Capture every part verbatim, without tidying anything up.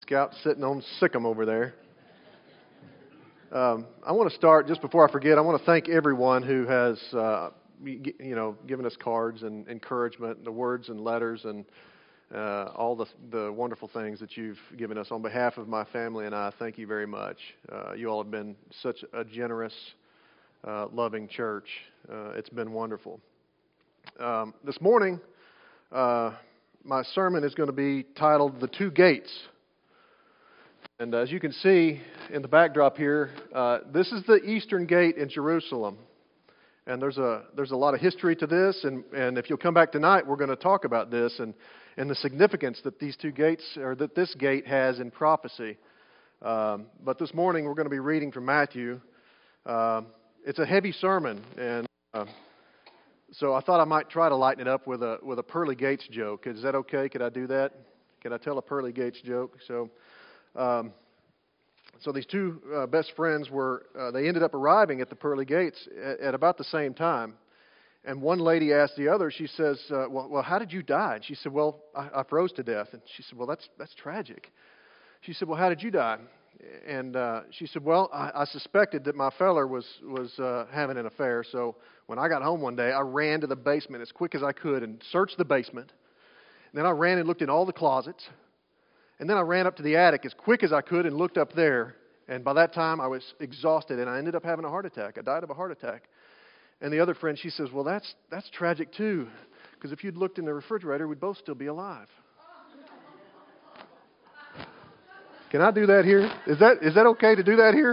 Scout sitting on Sikkim over there. Um, I want to start, just before I forget, I want to thank everyone who has, uh, you know, given us cards and encouragement, the words and letters and uh, all the, the wonderful things that you've given us. On behalf of my family and I, thank you very much. Uh, you all have been such a generous, uh, loving church. Uh, it's been wonderful. Um, this morning, uh, my sermon is going to be titled, The Two Gates. And as you can see in the backdrop here, uh, this is the Eastern Gate in Jerusalem. And there's a there's a lot of history to this, and, and if you'll come back tonight, we're going to talk about this and, and the significance that these two gates, or that this gate has in prophecy. Um, but this morning, we're going to be reading from Matthew. Uh, it's a heavy sermon, and uh, so I thought I might try to lighten it up with a with a pearly gates joke. Is that okay? Could I do that? Can I tell a pearly gates joke? So. Um, so these two uh, best friends were, uh, they ended up arriving at the pearly gates at, at about the same time. And one lady asked the other, she says, uh, well, well, how did you die? And she said, well, I, I froze to death. And she said, well, that's that's tragic. She said, well, how did you die? And uh, she said, well, I, I suspected that my feller was, was uh, having an affair. So when I got home one day, I ran to the basement as quick as I could and searched the basement. And then I ran and looked in all the closets. And then I ran up to the attic as quick as I could and looked up there. And by that time, I was exhausted, and I ended up having a heart attack. I died of a heart attack. And the other friend, she says, well, that's that's tragic too, because if you'd looked in the refrigerator, we'd both still be alive. Can I do that here? Is that is that okay to do that here?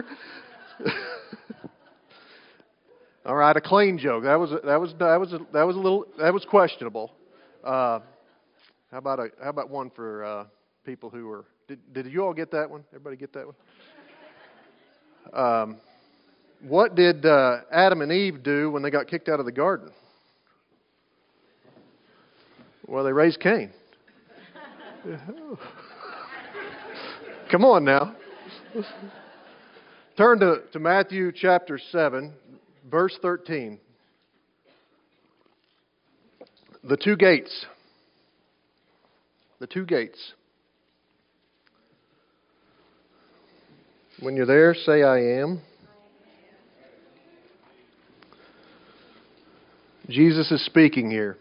All right, a clean joke. That was that was that was that was a little that was questionable. Uh, how about a how about one for uh, people who were? Did, did you all get that one? Everybody get that one? Um, what did uh, Adam and Eve do when they got kicked out of the garden? Well, they raised Cain. Come on now. Turn to, to Matthew chapter seven, verse thirteen. The two gates. The two gates. When you're there, say, I am. Jesus is speaking here.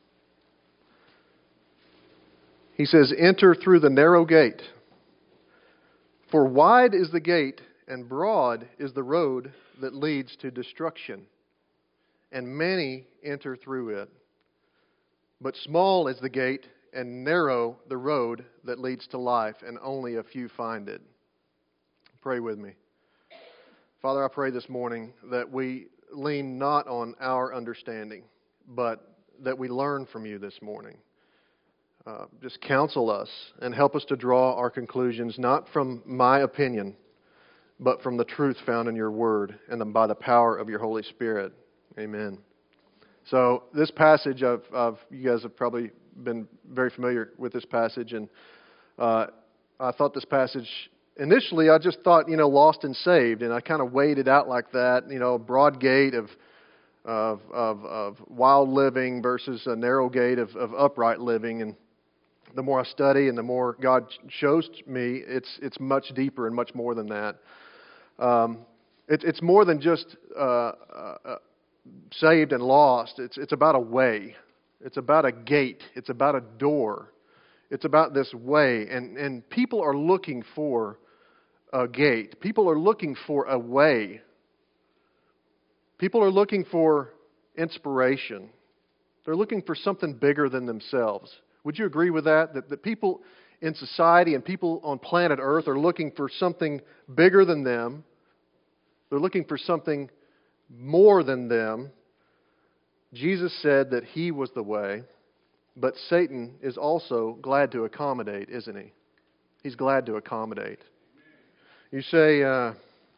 He says, enter through the narrow gate. For wide is the gate, and broad is the road that leads to destruction, and many enter through it. But small is the gate, and narrow the road that leads to life, and only a few find it. Pray with me. Father, I pray this morning that we lean not on our understanding, but that we learn from you this morning. Uh, just counsel us and help us to draw our conclusions not from my opinion, but from the truth found in your word and by the power of your Holy Spirit. Amen. So this passage, I've, I've, you guys have probably been very familiar with this passage, and uh, I thought this passage... Initially, I just thought, you know, lost and saved, and I kind of weighed it out like that, you know, broad gate of of of, of wild living versus a narrow gate of, of upright living. And the more I study and the more God shows me, it's it's much deeper and much more than that. Um, it, it's more than just uh, uh, saved and lost. It's it's about a way. It's about a gate. It's about a door. It's about this way, and, and people are looking for a gate. People are looking for a way. People are looking for inspiration. They're looking for something bigger than themselves. Would you agree with that? That the people in society and people on planet Earth are looking for something bigger than them. They're looking for something more than them. Jesus said that He was the way. But Satan is also glad to accommodate, isn't he? He's glad to accommodate. You say, uh,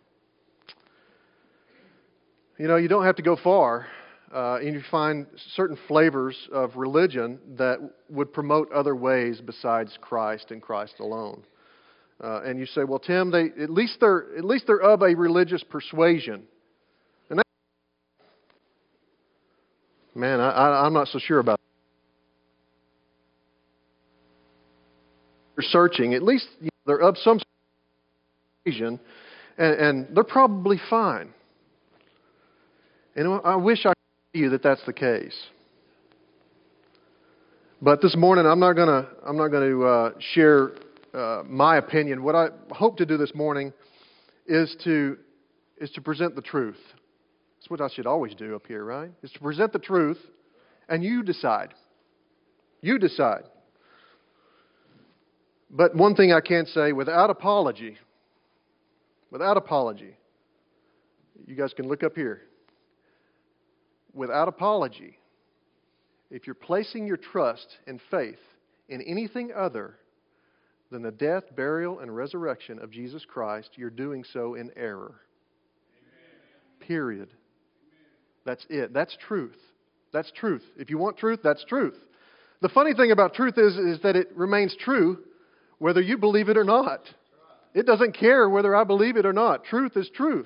you know, you don't have to go far, uh, and you find certain flavors of religion that would promote other ways besides Christ and Christ alone. Uh, and you say, well, Tim, they at least they're at least they're of a religious persuasion. And that, man, I, I, I'm not so sure about that. Searching, at least they're of some occasion, and, and they're probably fine. And I wish I could tell you that that's the case. But this morning, I'm not gonna I'm not going to uh, share uh, my opinion. What I hope to do this morning is to is to present the truth. That's what I should always do up here, right? Is to present the truth, and you decide. You decide. But one thing I can say, without apology, without apology, you guys can look up here. Without apology, if you're placing your trust and faith in anything other than the death, burial, and resurrection of Jesus Christ, you're doing so in error. Amen. Period. Amen. That's it. That's truth. That's truth. If you want truth, that's truth. The funny thing about truth is, is that it remains true whether you believe it or not. It doesn't care whether I believe it or not. Truth is truth.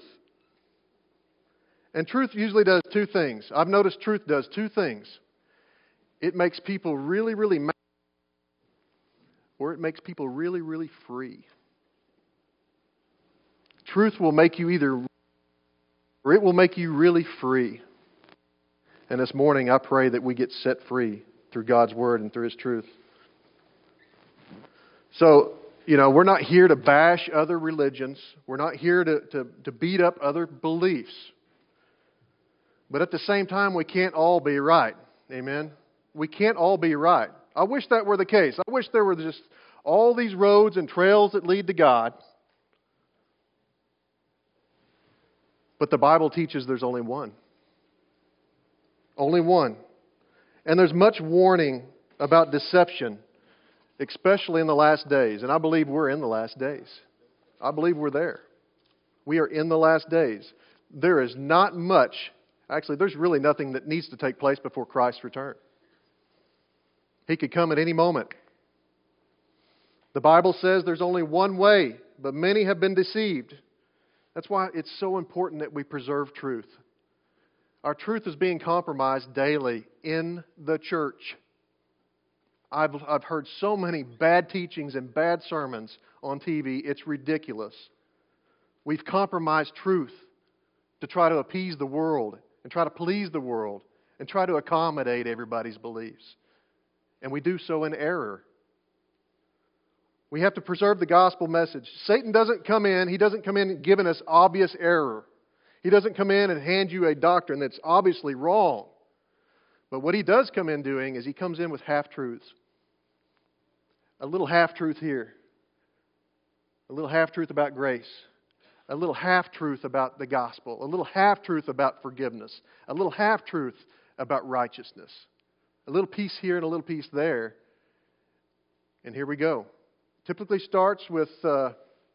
And truth usually does two things. I've noticed truth does two things. It makes people really, really mad, or it makes people really, really free. Truth will make you either, or it will make you really free. And this morning, I pray that we get set free through God's Word and through His truth. So, you know, we're not here to bash other religions. We're not here to, to, to beat up other beliefs. But at the same time, we can't all be right. Amen? We can't all be right. I wish that were the case. I wish there were just all these roads and trails that lead to God. But the Bible teaches there's only one. Only one. And there's much warning about deception, especially in the last days. And I believe we're in the last days. I believe we're there. We are in the last days. There is not much, actually, there's really nothing that needs to take place before Christ's return. He could come at any moment. The Bible says there's only one way, but many have been deceived. That's why it's so important that we preserve truth. Our truth is being compromised daily in the church. I've, I've heard so many bad teachings and bad sermons on T V, it's ridiculous. We've compromised truth to try to appease the world and try to please the world and try to accommodate everybody's beliefs. And we do so in error. We have to preserve the gospel message. Satan doesn't come in, he doesn't come in giving us obvious error. He doesn't come in and hand you a doctrine that's obviously wrong. But what he does come in doing is he comes in with half-truths. A little half-truth here. A little half-truth about grace. A little half-truth about the gospel. A little half-truth about forgiveness. A little half-truth about righteousness. A little piece here and a little piece there. And here we go. Typically starts with uh,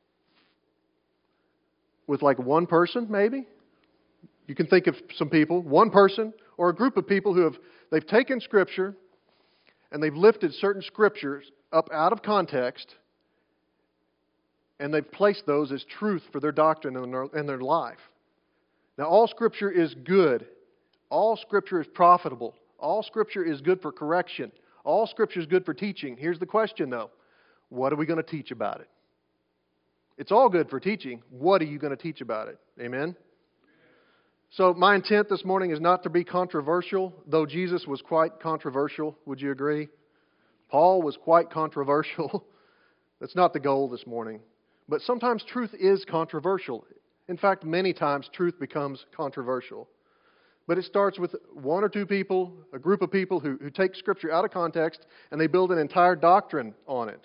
with like one person, maybe. You can think of some people, one person or a group of people who have they've taken Scripture and they've lifted certain Scriptures up out of context and they've placed those as truth for their doctrine and their, and their life. Now, all Scripture is good. All Scripture is profitable. All Scripture is good for correction. All Scripture is good for teaching. Here's the question, though. What are we going to teach about it? It's all good for teaching. What are you going to teach about it? Amen? So my intent this morning is not to be controversial, though Jesus was quite controversial. Would you agree? Paul was quite controversial. That's not the goal this morning. But sometimes truth is controversial. In fact, many times truth becomes controversial. But it starts with one or two people, a group of people who, who take Scripture out of context and they build an entire doctrine on it.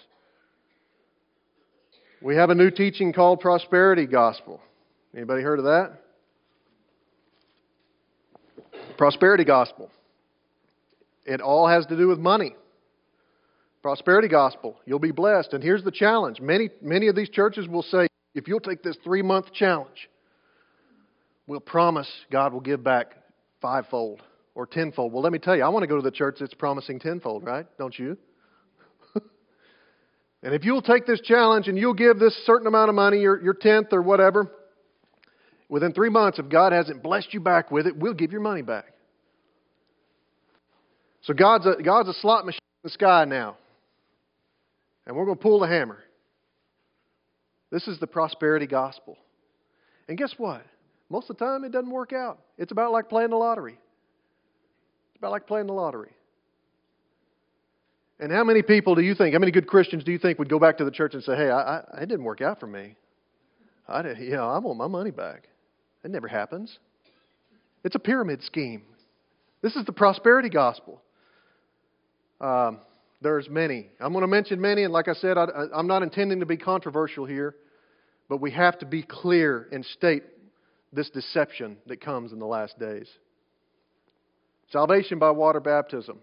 We have a new teaching called prosperity gospel. Anybody heard of that? Prosperity gospel. It all has to do with money. Prosperity gospel. You'll be blessed. And here's the challenge. Many, many of these churches will say, if you'll take this three-month challenge, we'll promise God will give back fivefold or tenfold. Well, let me tell you, I want to go to the church that's promising tenfold, right? Don't you? And if you'll take this challenge and you'll give this certain amount of money, your, your tenth or whatever, within three months, if God hasn't blessed you back with it, we'll give your money back. So God's a, God's a slot machine in the sky now. And we're going to pull the hammer. This is the prosperity gospel. And guess what? Most of the time it doesn't work out. It's about like playing the lottery. It's about like playing the lottery. And how many people do you think, how many good Christians do you think would go back to the church and say, hey, I, I, it didn't work out for me. I, did, you know, I want my money back. It never happens. It's a pyramid scheme. This is the prosperity gospel. Um, there's many. I'm going to mention many, and like I said, I, I'm not intending to be controversial here, but we have to be clear and state this deception that comes in the last days. Salvation by water baptism.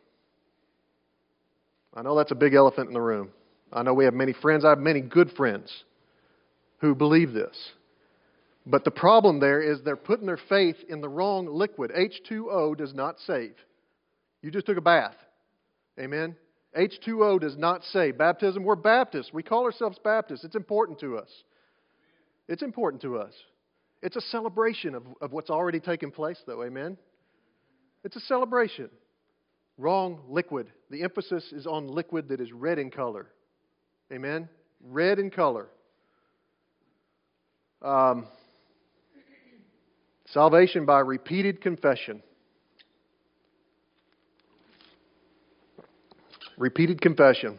I know that's a big elephant in the room. I know we have many friends. I have many good friends who believe this. But the problem there is they're putting their faith in the wrong liquid. H two O does not save. You just took a bath. Amen? H two O does not save. Baptism, we're Baptists. We call ourselves Baptists. It's important to us. It's important to us. It's a celebration of, of what's already taken place, though. Amen? It's a celebration. Wrong liquid. The emphasis is on liquid that is red in color. Amen? Red in color. Um, salvation by repeated confession. Repeated confession.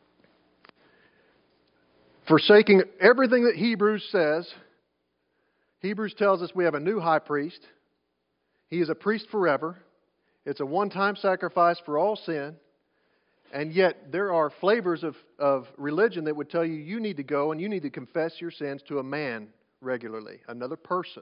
Forsaking everything that Hebrews says, Hebrews tells us we have a new high priest. He is a priest forever. It's a one-time sacrifice for all sin. And yet there are flavors of, of religion that would tell you you need to go and you need to confess your sins to a man regularly, another person.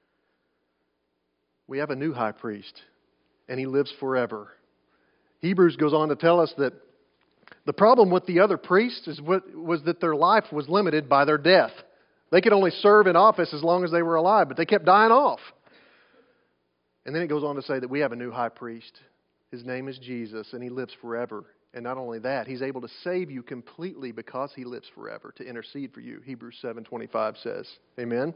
We have a new high priest, and he lives forever. Hebrews goes on to tell us that the problem with the other priests is what, was that their life was limited by their death. They could only serve in office as long as they were alive, but they kept dying off. And then it goes on to say that we have a new high priest. His name is Jesus, and he lives forever. And not only that, he's able to save you completely because he lives forever, to intercede for you. Hebrews seven twenty-five says. Amen?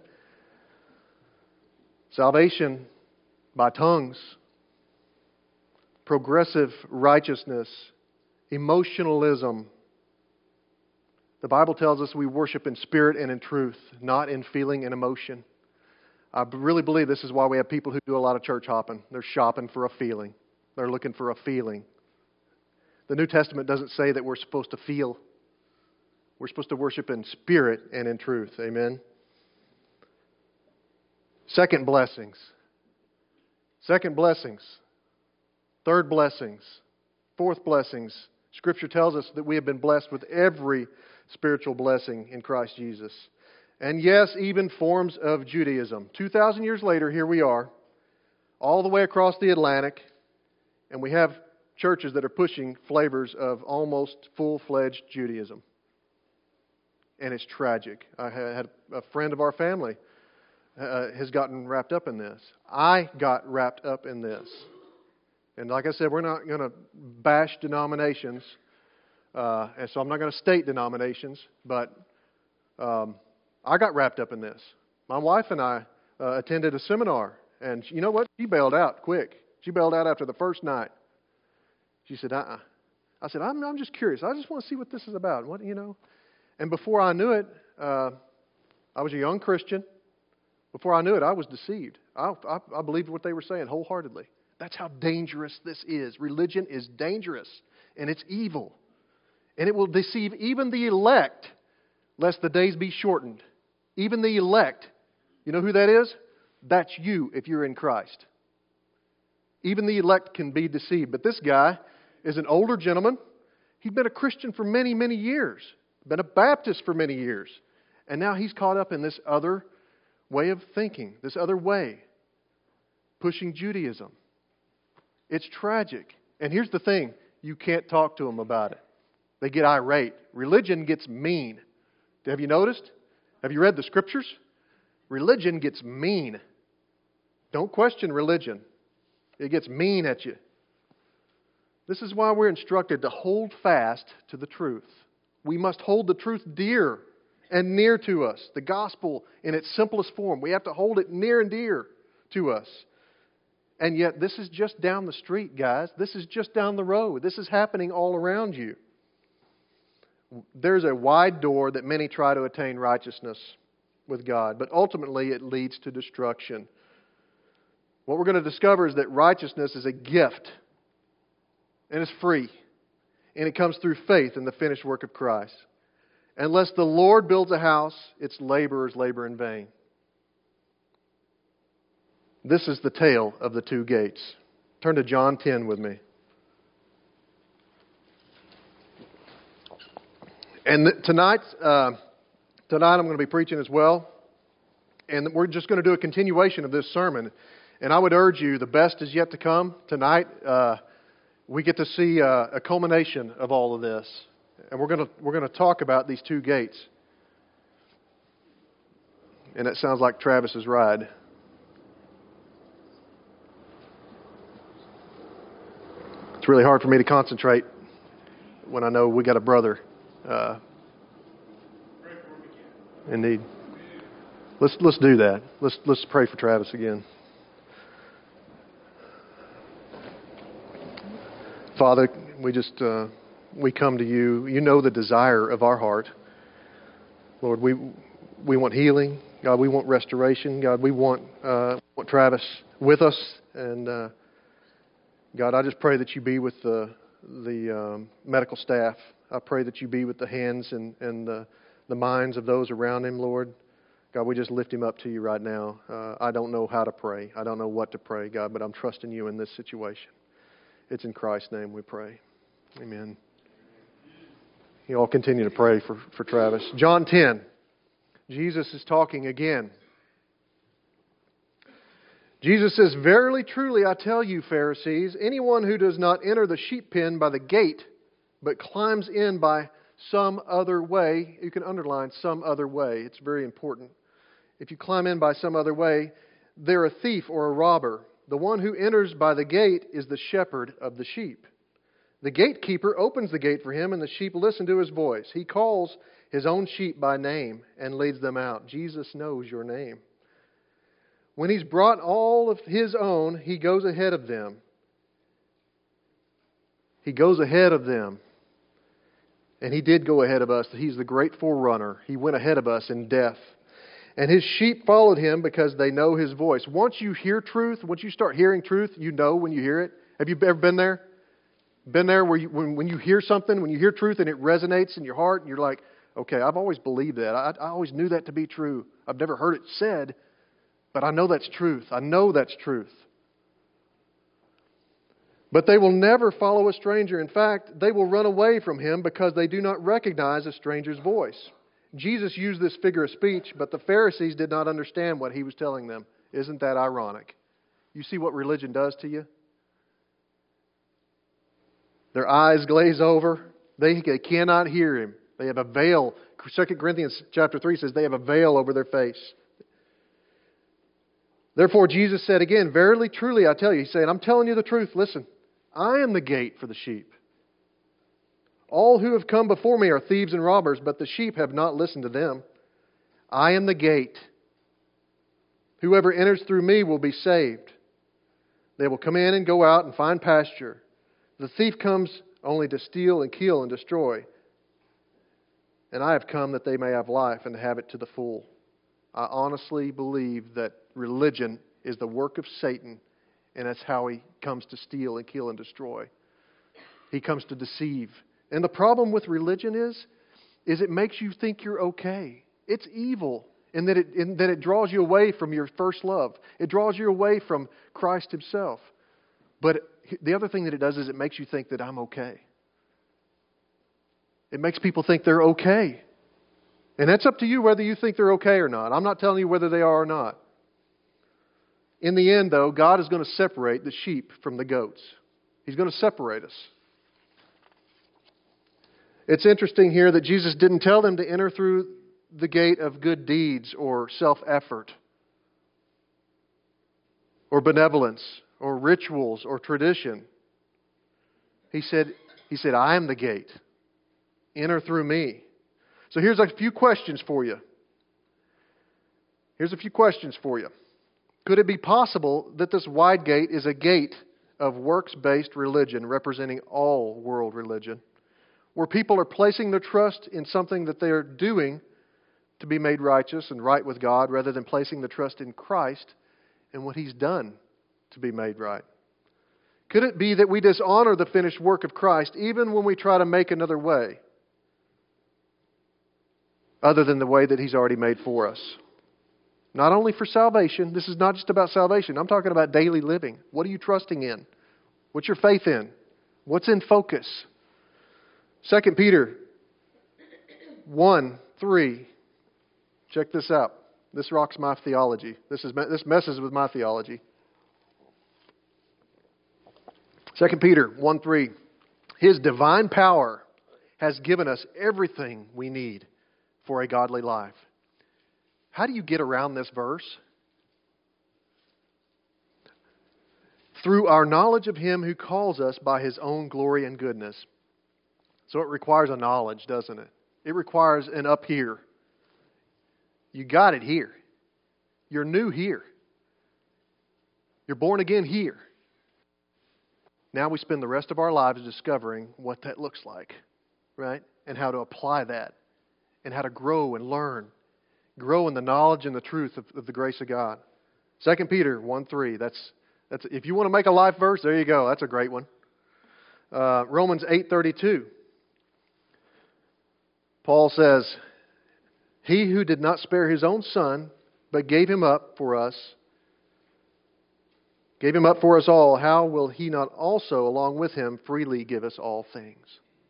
Salvation by tongues, progressive righteousness, emotionalism. The Bible tells us we worship in spirit and in truth, not in feeling and emotion. I really believe this is why we have people who do a lot of church hopping. They're shopping for a feeling. They're looking for a feeling. The New Testament doesn't say that we're supposed to feel. We're supposed to worship in spirit and in truth. Amen? Second blessings. Second blessings. Third blessings. Fourth blessings. Scripture tells us that we have been blessed with every spiritual blessing in Christ Jesus. And yes, even forms of Judaism. two thousand years later, here we are, all the way across the Atlantic, and we have churches that are pushing flavors of almost full-fledged Judaism. And it's tragic. I had a friend of our family uh, has gotten wrapped up in this. I got wrapped up in this. And like I said, we're not going to bash denominations, uh, and so I'm not going to state denominations, but um, I got wrapped up in this. My wife and I uh, attended a seminar, and you know what? She bailed out quick. She bailed out after the first night. She said, uh-uh. I said, I'm, I'm just curious. I just want to see what this is about. What, you know? And before I knew it, uh, I was a young Christian. Before I knew it, I was deceived. I, I, I believed what they were saying wholeheartedly. That's how dangerous this is. Religion is dangerous, and it's evil. And it will deceive even the elect, lest the days be shortened. Even the elect. You know who that is? That's you if you're in Christ. Even the elect can be deceived. But this guy is an older gentleman. He'd been a Christian for many, many years. Been a Baptist for many years. And now he's caught up in this other way of thinking. This other way. Pushing Judaism. It's tragic. And here's the thing. You can't talk to them about it. They get irate. Religion gets mean. Have you noticed? Have you read the Scriptures? Religion gets mean. Don't question religion. It gets mean at you. This is why we're instructed to hold fast to the truth. We must hold the truth dear and near to us. The gospel in its simplest form. We have to hold it near and dear to us. And yet this is just down the street, guys. This is just down the road. This is happening all around you. There's a wide door that many try to attain righteousness with God, but ultimately it leads to destruction. What we're going to discover is that righteousness is a gift, and it's free, and it comes through faith in the finished work of Christ. Unless the Lord builds a house, its laborers labor in vain. This is the tale of the two gates. Turn to John ten with me. And tonight, uh, tonight I'm going to be preaching as well. And we're just going to do a continuation of this sermon. And I would urge you, the best is yet to come. Tonight, uh, we get to see uh, a culmination of all of this. And we're going to we're going to talk about these two gates. And it sounds like Travis's ride. It's really hard for me to concentrate when I know we got a brother. Uh, indeed. Let's let's do that. Let's let's pray for Travis again. Father, we just uh, we come to you. You know the desire of our heart, Lord. We we want healing, God. We want restoration, God. We want uh, want Travis with us, and uh, God, I just pray that you be with the the um, medical staff. I pray that you be with the hands and, and the, the minds of those around him, Lord. God, we just lift him up to you right now. Uh, I don't know how to pray. I don't know what to pray, God, but I'm trusting you in this situation. It's in Christ's name we pray. Amen. You all continue to pray for, for Travis. John ten. Jesus is talking again. Jesus says, "Verily, truly, I tell you, Pharisees, anyone who does not enter the sheep pen by the gate, but climbs in by some other way," you can underline some other way. It's very important. If you climb in by some other way, they're a thief or a robber. The one who enters by the gate is the shepherd of the sheep. The gatekeeper opens the gate for him, and the sheep listen to his voice. He calls his own sheep by name and leads them out. Jesus knows your name. When he's brought all of his own, he goes ahead of them. He goes ahead of them. And he did go ahead of us. He's the great forerunner. He went ahead of us in death. And his sheep followed him because they know his voice. Once you hear truth, once you start hearing truth, you know when you hear it. Have you ever been there? Been there where you, when, when you hear something, when you hear truth and it resonates in your heart, and you're like, okay, I've always believed that. I, I always knew that to be true. I've never heard it said, but I know that's truth. I know that's truth. But they will never follow a stranger. In fact, they will run away from him because they do not recognize a stranger's voice. Jesus used this figure of speech, but the Pharisees did not understand what he was telling them. Isn't that ironic? You see what religion does to you? Their eyes glaze over. They, they cannot hear him. They have a veil. Second Corinthians chapter three says they have a veil over their face. Therefore, Jesus said again, "Verily, truly, I tell you," he's saying, I'm telling you the truth. Listen, I am the gate for the sheep. All who have come before me are thieves and robbers, but the sheep have not listened to them. I am the gate. Whoever enters through me will be saved. They will come in and go out and find pasture. The thief comes only to steal and kill and destroy. And I have come that they may have life and have it to the full. I honestly believe that religion is the work of Satan, and that's how he comes to steal and kill and destroy. He comes to deceive. And the problem with religion is, is it makes you think you're okay. It's evil in that it, in that it draws you away from your first love. It draws you away from Christ himself. But the other thing that it does is it makes you think that I'm okay. It makes people think they're okay. And that's up to you whether you think they're okay or not. I'm not telling you whether they are or not. In the end, though, God is going to separate the sheep from the goats. He's going to separate us. It's interesting here that Jesus didn't tell them to enter through the gate of good deeds or self-effort or benevolence or rituals or tradition. He said, he said, I am the gate. Enter through me. So here's a few questions for you. Here's a few questions for you. Could it be possible that this wide gate is a gate of works-based religion representing all world religion? where people are placing their trust in something that they are doing to be made righteous and right with God, rather than placing the trust in Christ and what He's done to be made right? Could it be that we dishonor the finished work of Christ even when we try to make another way other than the way that He's already made for us? Not only for salvation. This is not just about salvation. I'm talking about daily living. What are you trusting in? What's your faith in? What's in focus? Second Peter one, three. Check this out. This rocks my theology. This is this messes with my theology. Second Peter one, three. His divine power has given us everything we need for a godly life. How do you get around this verse? Through our knowledge of Him who calls us by His own glory and goodness. So it requires a knowledge, doesn't it? It requires an up here. You got it here. You're new here. You're born again here. Now we spend the rest of our lives discovering what that looks like, right? And how to apply that. And how to grow and learn. Grow in the knowledge and the truth of, of the grace of God. Second Peter one, three. That's, that's, if you want to make a life verse, there you go. That's a great one. Uh, Romans eight, thirty-two. Paul says, He who did not spare His own Son, but gave Him up for us, gave Him up for us all, how will He not also, along with Him, freely give us all things?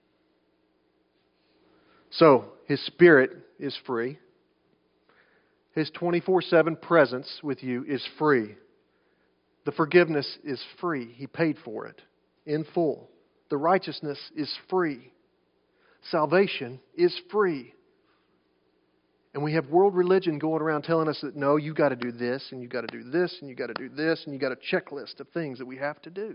So, His Spirit is free. His twenty-four seven presence with you is free. The forgiveness is free. He paid for it in full. The righteousness is free. Salvation is free. And we have world religion going around telling us that, no, you got to do this, and you got to do this, and you got to do this, and you got a checklist of things that we have to do.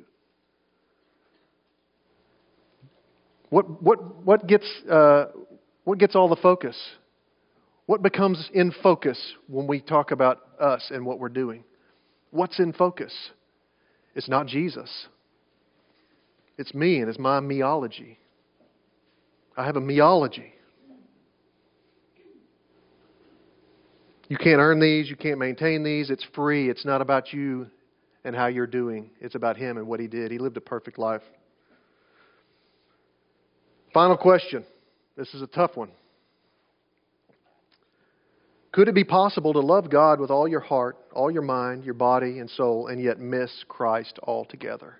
What what what gets uh, what gets all the focus? What becomes in focus when we talk about us and what we're doing? What's in focus? It's not Jesus. It's me, and it's my meology. I have a meology. You can't earn these. You can't maintain these. It's free. It's not about you and how you're doing. It's about Him and what He did. He lived a perfect life. Final question. This is a tough one. Could it be possible to love God with all your heart, all your mind, your body, and soul, and yet miss Christ altogether?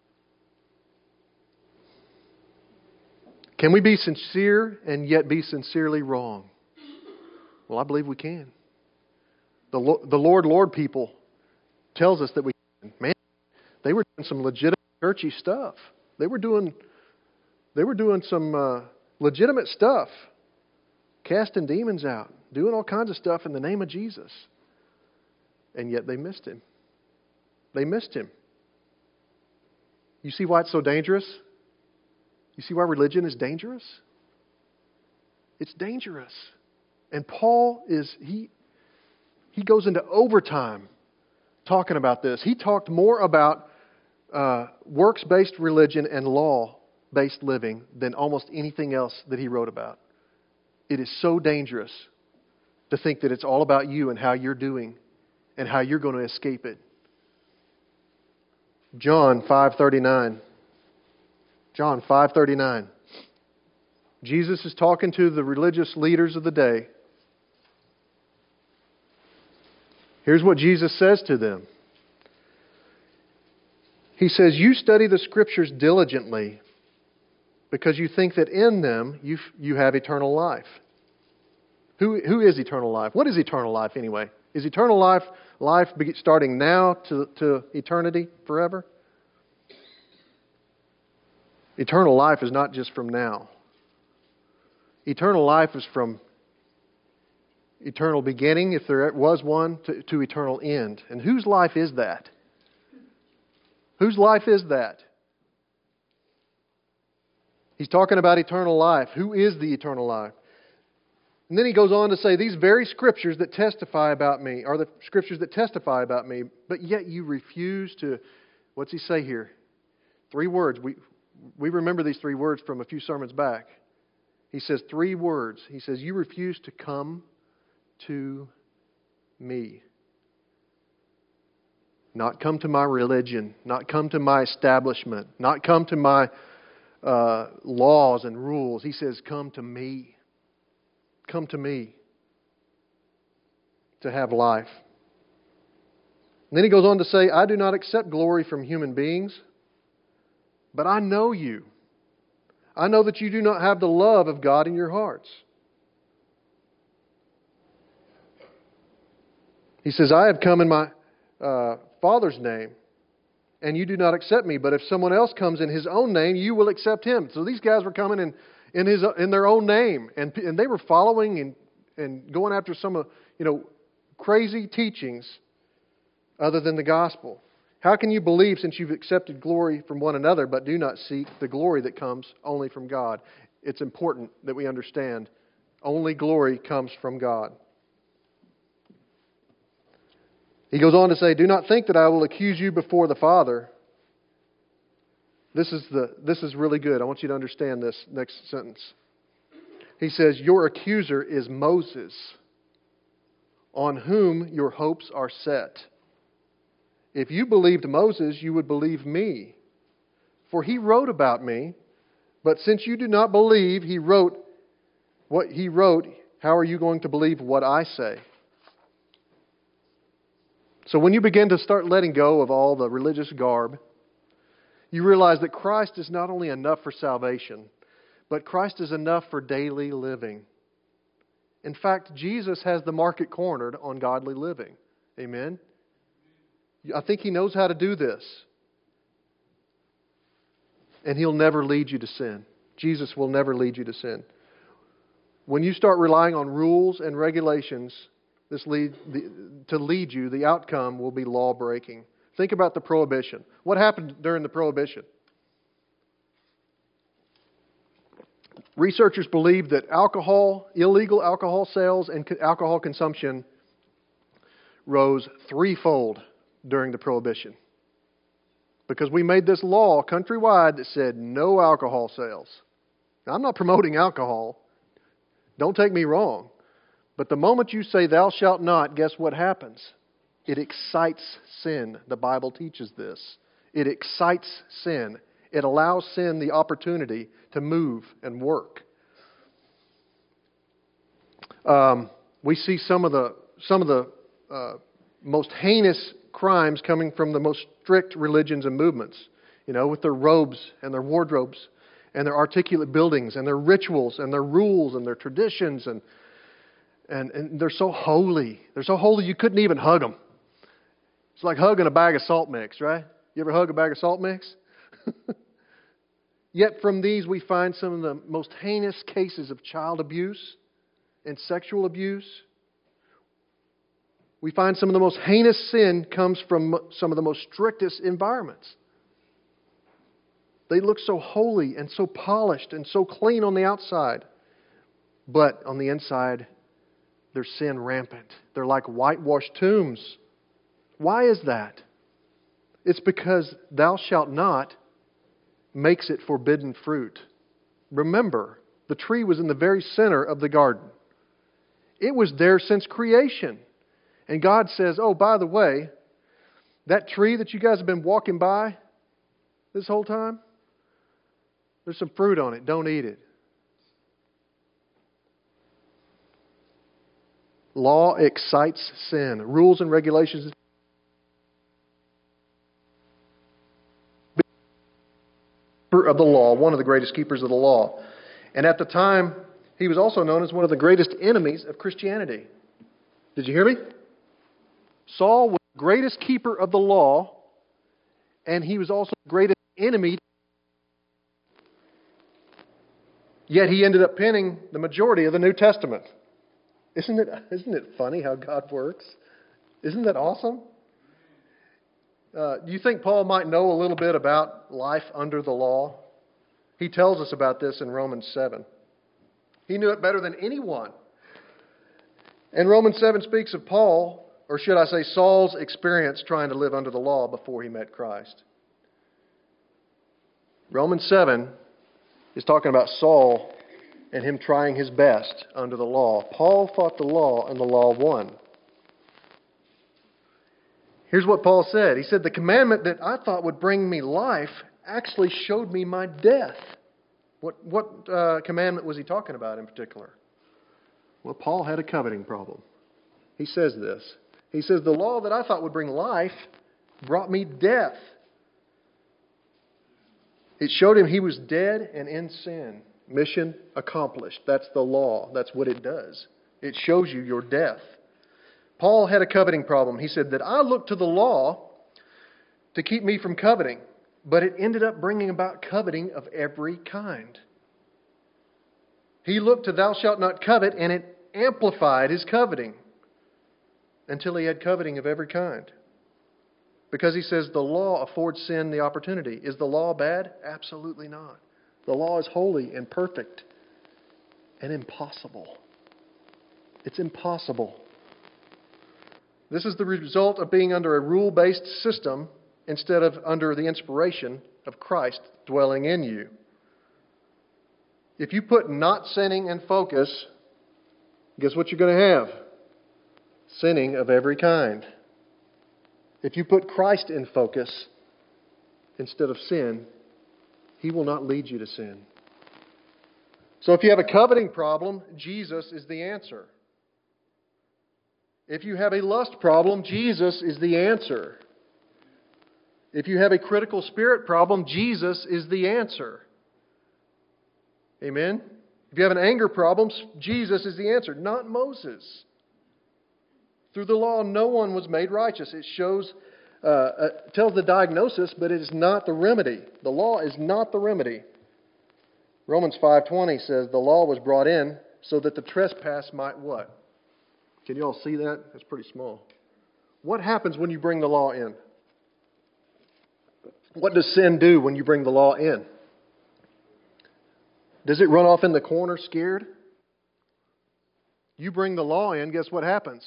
Can we be sincere and yet be sincerely wrong? Well, I believe we can. The the Lord, Lord people tells us that we can. Man, they were doing some legitimate churchy stuff. They were doing, they were doing some uh, legitimate stuff. Casting demons out. Doing all kinds of stuff in the name of Jesus. And yet they missed Him. They missed Him. You see why it's so dangerous? You see why religion is dangerous? It's dangerous. And Paul is, he, he goes into overtime talking about this. He talked more about uh, works-based religion and law-based living than almost anything else that he wrote about. It is so dangerous to think that it's all about you and how you're doing and how you're going to escape it. John five thirty-nine. John five thirty-nine. Jesus is talking to the religious leaders of the day. Here's what Jesus says to them. He says, "You study the Scriptures diligently because you think that in them you you have eternal life." Who who is eternal life? What is eternal life anyway? Is eternal life life starting now to, to eternity forever? Eternal life is not just from now. Eternal life is from eternal beginning, if there was one, to, to eternal end. And whose life is that? Whose life is that? He's talking about eternal life. Who is the eternal life? And then he goes on to say, these very Scriptures that testify about me are the Scriptures that testify about me, but yet you refuse to, what's he say here? Three words. We we remember these three words from a few sermons back. He says three words. He says, you refuse to come to me. Not come to my religion, not come to my establishment, not come to my uh, laws and rules. He says, come to me. Come to me to have life. And then he goes on to say, I do not accept glory from human beings, but I know you. I know that you do not have the love of God in your hearts. He says, I have come in my uh, Father's name, and you do not accept me. But if someone else comes in his own name, you will accept him. So these guys were coming in in his in their own name, and and they were following and and going after some of you know crazy teachings other than the gospel. How can you believe since you've accepted glory from one another, but do not seek the glory that comes only from God? It's important that we understand only glory comes from God. He goes on to say, do not think that I will accuse you before the Father. This is the this is really good. I want you to understand this next sentence. He says, your accuser is Moses, on whom your hopes are set. If you believed Moses, you would believe me, for he wrote about me. But since you do not believe he wrote what he wrote, how are you going to believe what I say? So when you begin to start letting go of all the religious garb, you realize that Christ is not only enough for salvation, but Christ is enough for daily living. In fact, Jesus has the market cornered on godly living. Amen? I think He knows how to do this. And He'll never lead you to sin. Jesus will never lead you to sin. When you start relying on rules and regulations this lead, the, to lead you, the outcome will be law breaking. Think about the prohibition. What happened during the prohibition? Researchers believe that alcohol, illegal alcohol sales and alcohol consumption rose threefold during the prohibition. Because we made this law countrywide that said no alcohol sales. Now, I'm not promoting alcohol. Don't take me wrong. But the moment you say thou shalt not, guess what happens? It excites sin. The Bible teaches this. It excites sin. It allows sin the opportunity to move and work. Um, we see some of the some of the uh, most heinous crimes coming from the most strict religions and movements. You know, with their robes and their wardrobes and their articulate buildings and their rituals and their rules and their traditions and and and they're so holy. They're so holy you couldn't even hug them. It's like hugging a bag of salt mix, right? You ever hug a bag of salt mix? Yet from these we find some of the most heinous cases of child abuse and sexual abuse. We find some of the most heinous sin comes from some of the most strictest environments. They look so holy and so polished and so clean on the outside. But on the inside, they're sin rampant. They're like whitewashed tombs. Why is that? It's because thou shalt not makes it forbidden fruit. Remember, the tree was in the very center of the garden. It was there since creation. And God says, oh, by the way, that tree that you guys have been walking by this whole time, there's some fruit on it. Don't eat it. Law excites sin. Rules and regulations of the law, one of the greatest keepers of the law. And at the time, he was also known as one of the greatest enemies of Christianity. Did you hear me? Saul was the greatest keeper of the law, and he was also the greatest enemy. Yet he ended up penning the majority of the New Testament. Isn't it, isn't it funny how God works? Isn't that awesome? Uh, do you think Paul might know a little bit about life under the law? He tells us about this in Romans seven. He knew it better than anyone. And Romans seven speaks of Paul, or should I say Saul's experience trying to live under the law before he met Christ. Romans seven is talking about Saul and him trying his best under the law. Paul fought the law and the law won. Here's what Paul said. He said, the commandment that I thought would bring me life actually showed me my death. What, what uh, commandment was he talking about in particular? Well, Paul had a coveting problem. He says this. He says, the law that I thought would bring life brought me death. It showed him he was dead and in sin. Mission accomplished. That's the law. That's what it does. It shows you your death. Paul had a coveting problem. He said that I looked to the law to keep me from coveting, but it ended up bringing about coveting of every kind. He looked to thou shalt not covet, and it amplified his coveting until he had coveting of every kind. Because he says the law affords sin the opportunity. Is the law bad? Absolutely not. The law is holy and perfect and impossible. It's impossible. This is the result of being under a rule-based system instead of under the inspiration of Christ dwelling in you. If you put not sinning in focus, guess what you're going to have? Sinning of every kind. If you put Christ in focus instead of sin, He will not lead you to sin. So if you have a coveting problem, Jesus is the answer. If you have a lust problem, Jesus is the answer. If you have a critical spirit problem, Jesus is the answer. Amen? If you have an anger problem, Jesus is the answer, not Moses. Through the law, no one was made righteous. It shows, uh, uh, tells the diagnosis, but it is not the remedy. The law is not the remedy. Romans five twenty says the law was brought in so that the trespass might what? Can you all see that? That's pretty small. What happens when you bring the law in? What does sin do when you bring the law in? Does it run off in the corner scared? You bring the law in, guess what happens?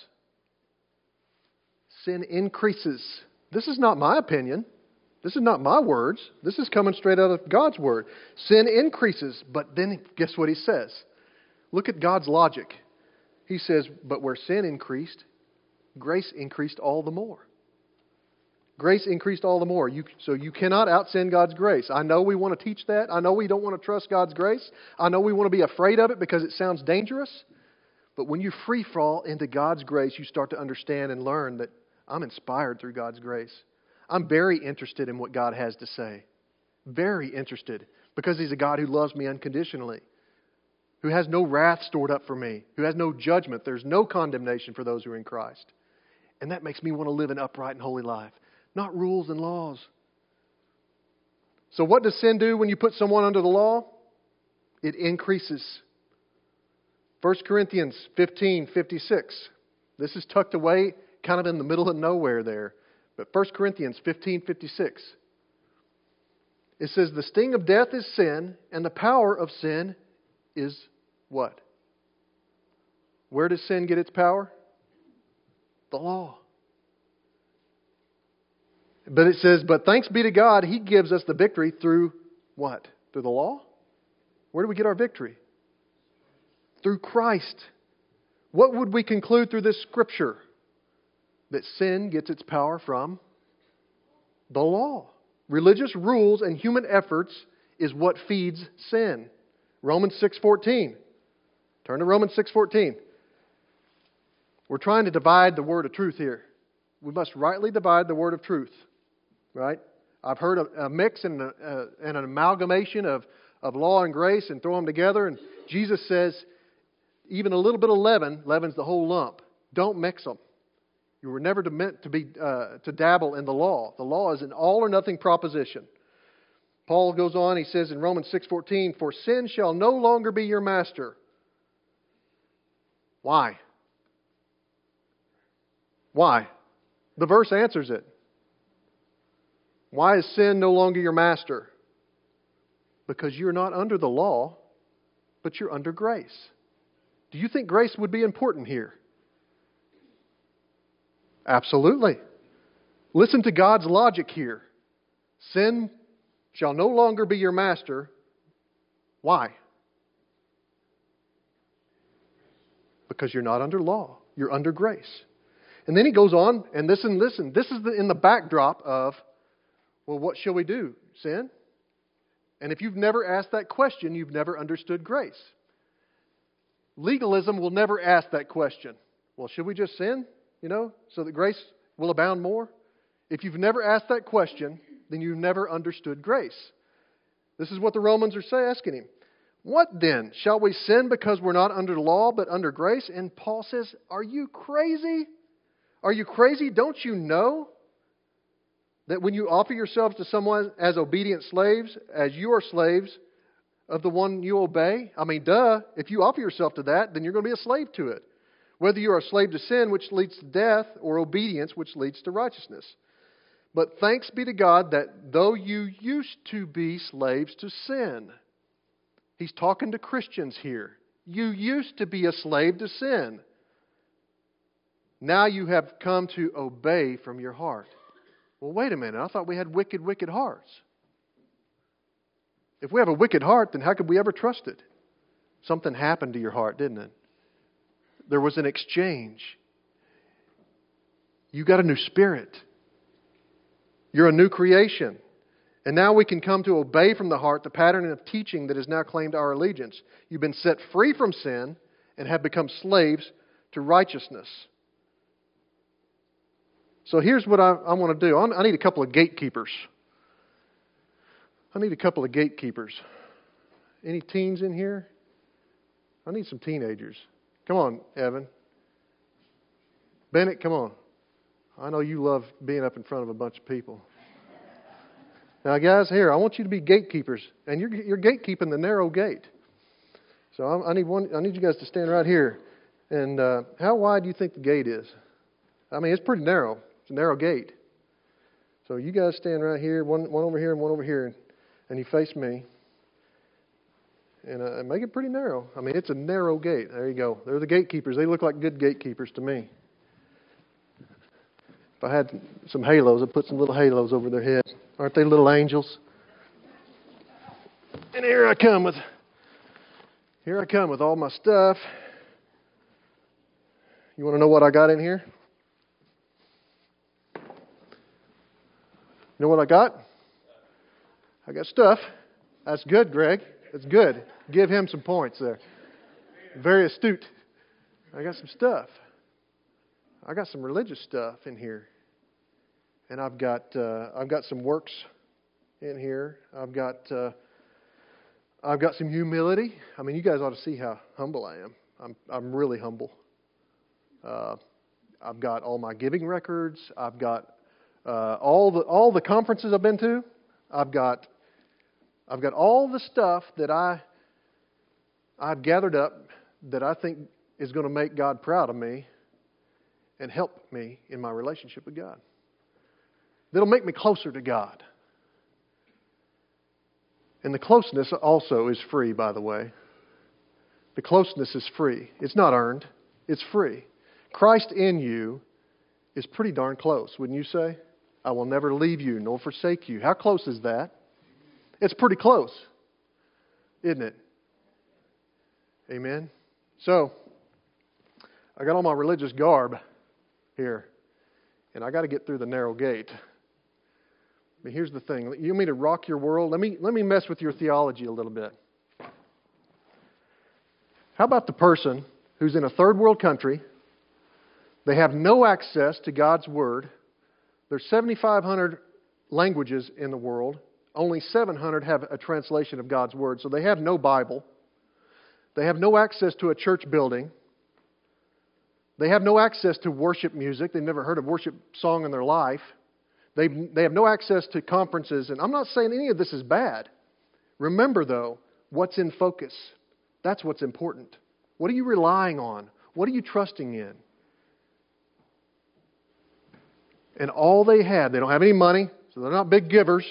Sin increases. This is not my opinion. This is not my words. This is coming straight out of God's Word. Sin increases, but then guess what He says? Look at God's logic. He says, but where sin increased, grace increased all the more. Grace increased all the more. You, so you cannot out-sin God's grace. I know we want to teach that. I know we don't want to trust God's grace. I know we want to be afraid of it because it sounds dangerous. But when you free fall into God's grace, you start to understand and learn that I'm inspired through God's grace. I'm very interested in what God has to say. Very interested. Because He's a God who loves me unconditionally. Who has no wrath stored up for me. Who has no judgment. There's no condemnation for those who are in Christ. And that makes me want to live an upright and holy life. Not rules and laws. So what does sin do when you put someone under the law? It increases. First Corinthians fifteen fifty-six. This is tucked away kind of in the middle of nowhere there. But First Corinthians fifteen fifty-six. It says, the sting of death is sin, and the power of sin is what? Where does sin get its power? The law. But it says, but thanks be to God, He gives us the victory through what? Through the law? Where do we get our victory? Through Christ. What would we conclude through this scripture? That sin gets its power from the law. Religious rules and human efforts is what feeds sin. Romans six fourteen. Turn to Romans six fourteen. We're trying to divide the word of truth here. We must rightly divide the word of truth. Right? I've heard a, a mix and, a, a, and an amalgamation of, of law and grace and throw them together. And Jesus says, even a little bit of leaven, leaven's the whole lump. Don't mix them. You were never to meant to be uh, to dabble in the law. The law is an all or nothing proposition. Paul goes on, he says in Romans six fourteen, for sin shall no longer be your master. Why? Why? The verse answers it. Why is sin no longer your master? Because you're not under the law, but you're under grace. Do you think grace would be important here? Absolutely. Listen to God's logic here. Sin shall no longer be your master. Why? Because you're not under law. You're under grace. And then he goes on, and listen, listen. This is the, in the backdrop of, well, what shall we do? Sin? And if you've never asked that question, you've never understood grace. Legalism will never ask that question. Well, should we just sin, you know, so that grace will abound more? If you've never asked that question, then you've never understood grace. This is what the Romans are say, asking him. What then? Shall we sin because we're not under law but under grace? And Paul says, are you crazy? Are you crazy? Don't you know that when you offer yourselves to someone as obedient slaves, as you are slaves of the one you obey? I mean, duh, if you offer yourself to that, then you're going to be a slave to it. Whether you are a slave to sin, which leads to death, or obedience, which leads to righteousness. But thanks be to God that though you used to be slaves to sin, he's talking to Christians here. You used to be a slave to sin. Now you have come to obey from your heart. Well, wait a minute. I thought we had wicked, wicked hearts. If we have a wicked heart, then how could we ever trust it? Something happened to your heart, didn't it? There was an exchange. You got a new spirit. You're a new creation. And now we can come to obey from the heart the pattern of teaching that has now claimed our allegiance. You've been set free from sin and have become slaves to righteousness. So here's what I, I want to do. I need a couple of gatekeepers. I need a couple of gatekeepers. Any teens in here? I need some teenagers. Come on, Evan. Bennett, come on. I know you love being up in front of a bunch of people. Now, guys, here, I want you to be gatekeepers. And you're, you're gatekeeping the narrow gate. So I, I need one. I need you guys to stand right here. And uh, how wide do you think the gate is? I mean, it's pretty narrow. It's a narrow gate. So you guys stand right here, one, one over here and one over here. And you face me. And uh, make it pretty narrow. I mean, it's a narrow gate. There you go. They're the gatekeepers. They look like good gatekeepers to me. If I had some halos, I'd put some little halos over their heads. Aren't they little angels? And here I come with, here I come with all my stuff. You want to know what I got in here? You know what I got? I got stuff. That's good, Greg. That's good. Give him some points there. Very astute. I got some stuff. I got some religious stuff in here. And I've got uh, I've got some works in here. I've got uh, I've got some humility. I mean, you guys ought to see how humble I am. I'm I'm really humble. Uh, I've got all my giving records. I've got uh, all the all the conferences I've been to. I've got I've got all the stuff that I I've gathered up that I think is going to make God proud of me and help me in my relationship with God. That'll make me closer to God. And the closeness also is free, by the way. The closeness is free. It's not earned. It's free. Christ in you is pretty darn close, wouldn't you say? I will never leave you nor forsake you. How close is that? It's pretty close, isn't it? Amen. So, I got all my religious garb here, and I got to get through the narrow gate. But here's the thing. You want me to rock your world? Let me let me mess with your theology a little bit. How about the person who's in a third world country? They have no access to God's Word. There's seventy-five hundred languages in the world. Only seven hundred have a translation of God's Word. So they have no Bible. They have no access to a church building. They have no access to worship music. They've never heard a worship song in their life. They they have no access to conferences. And I'm not saying any of this is bad. Remember, though, what's in focus. That's what's important. What are you relying on? What are you trusting in? And all they have, they don't have any money, so they're not big givers.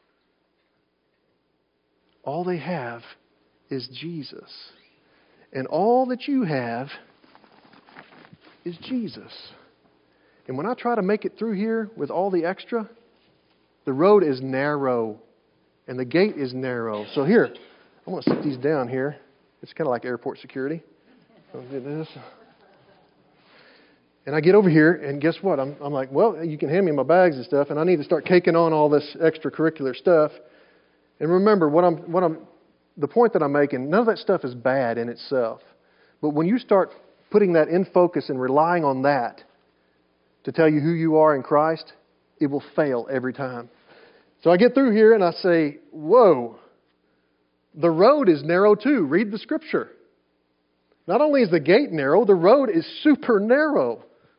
All they have is Jesus. And all that you have is Jesus. And when I try to make it through here with all the extra, the road is narrow. And the gate is narrow. So here, I'm going to sit these down here. It's kind of like airport security. I'll do this. And I get over here, and guess what? I'm, I'm like, well, you can hand me my bags and stuff, and I need to start caking on all this extracurricular stuff. And remember, what I'm, what I'm, the point that I'm making, none of that stuff is bad in itself. But when you start putting that in focus and relying on that to tell you who you are in Christ, it will fail every time. So I get through here and I say, whoa, the road is narrow too. Read the Scripture. Not only is the gate narrow, the road is super narrow.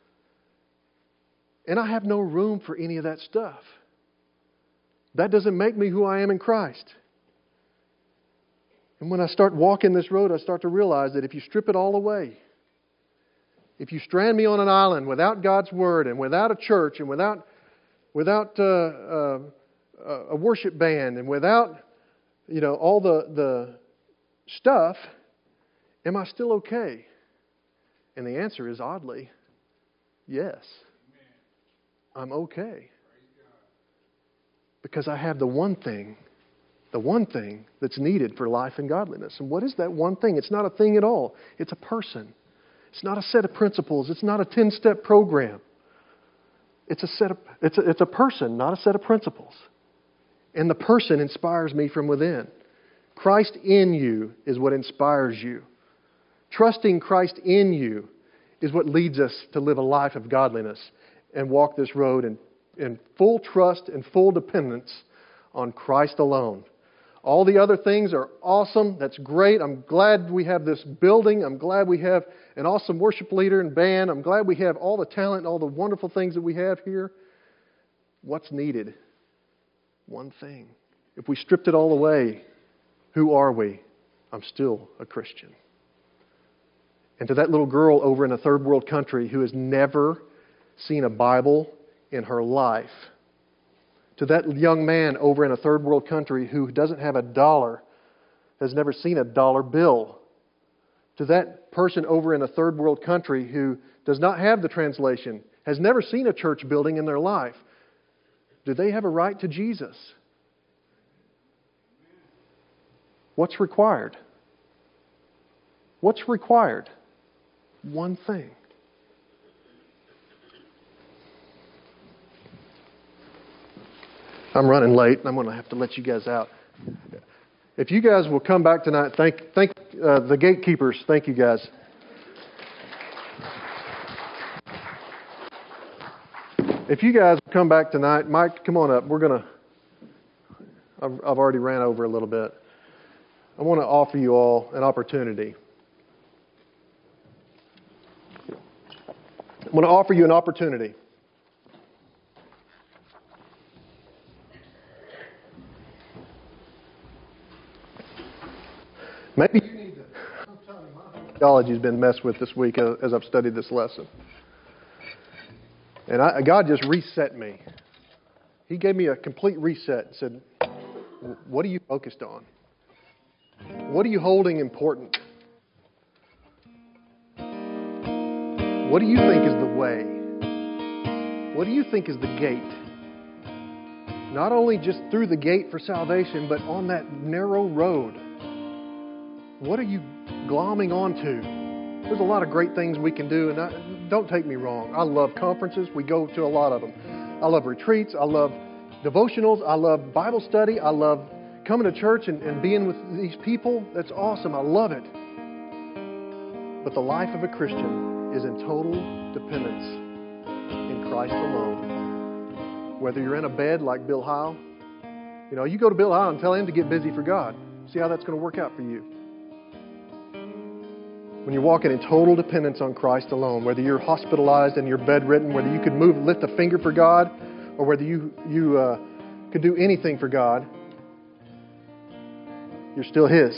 And I have no room for any of that stuff. That doesn't make me who I am in Christ. And when I start walking this road, I start to realize that if you strip it all away, if you strand me on an island without God's Word and without a church and without without uh, uh, a worship band and without, you know, all the the stuff, am I still okay? And the answer is oddly, yes. I'm okay. Because I have the one thing, the one thing that's needed for life and godliness. And what is that one thing? It's not a thing at all. It's a person. It's not a set of principles. It's not a ten-step program. It's a set of, it's a, it's a person, not a set of principles. And the person inspires me from within. Christ in you is what inspires you. Trusting Christ in you is what leads us to live a life of godliness and walk this road in, in full trust and full dependence on Christ alone. All the other things are awesome. That's great. I'm glad we have this building. I'm glad we have an awesome worship leader and band. I'm glad we have all the talent, all the wonderful things that we have here. What's needed? One thing. If we stripped it all away, who are we? I'm still a Christian. And to that little girl over in a third world country who has never seen a Bible in her life, to that young man over in a third world country who doesn't have a dollar, has never seen a dollar bill, to that person over in a third world country who does not have the translation, has never seen a church building in their life, do they have a right to Jesus? What's required? What's required? One thing. I'm running late, and I'm going to have to let you guys out. If you guys will come back tonight, thank thank uh, the gatekeepers. Thank you, guys. If you guys will come back tonight, Mike, come on up. We're going to. I've, I've already ran over a little bit. I want to offer you all an opportunity. I want to offer you an opportunity. Maybe you need to. I'm telling you, my theology's been messed with this week as I've studied this lesson. And I, God just reset me. He gave me a complete reset and said, what are you focused on? What are you holding important? What do you think is the way? What do you think is the gate? Not only just through the gate for salvation, but on that narrow road. What are you glomming onto? There's a lot of great things we can do, and I, don't take me wrong. I love conferences. We go to a lot of them. I love retreats. I love devotionals. I love Bible study. I love coming to church and, and being with these people. That's awesome. I love it. But the life of a Christian is in total dependence in Christ alone. Whether you're in a bed like Bill Hile, you know, you go to Bill Hile and tell him to get busy for God. See how that's going to work out for you. When you're walking in total dependence on Christ alone, whether you're hospitalized and you're bedridden, whether you could move, lift a finger for God, or whether you you uh, could do anything for God, you're still His.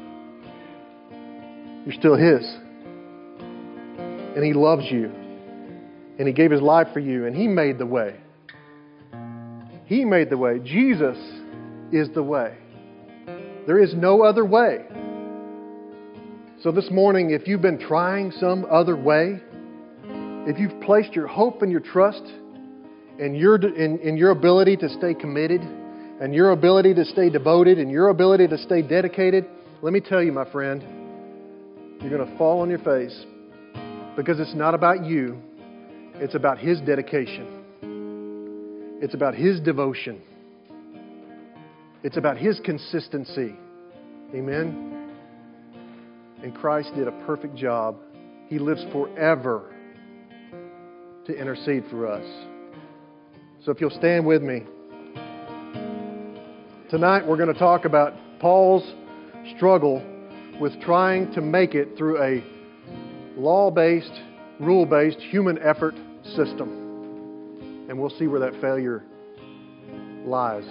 You're still His. And He loves you. And He gave His life for you. And He made the way. He made the way. Jesus is the way. There is no other way. So this morning, if you've been trying some other way, if you've placed your hope and your trust in your, in, in your ability to stay committed and your ability to stay devoted and your ability to stay dedicated, let me tell you, my friend, you're going to fall on your face because it's not about you. It's about His dedication. It's about His devotion. It's about His consistency. Amen? And Christ did a perfect job. He lives forever to intercede for us. So if you'll stand with me. Tonight we're going to talk about Paul's struggle with trying to make it through a law-based, rule-based, human effort system. And we'll see where that failure lies.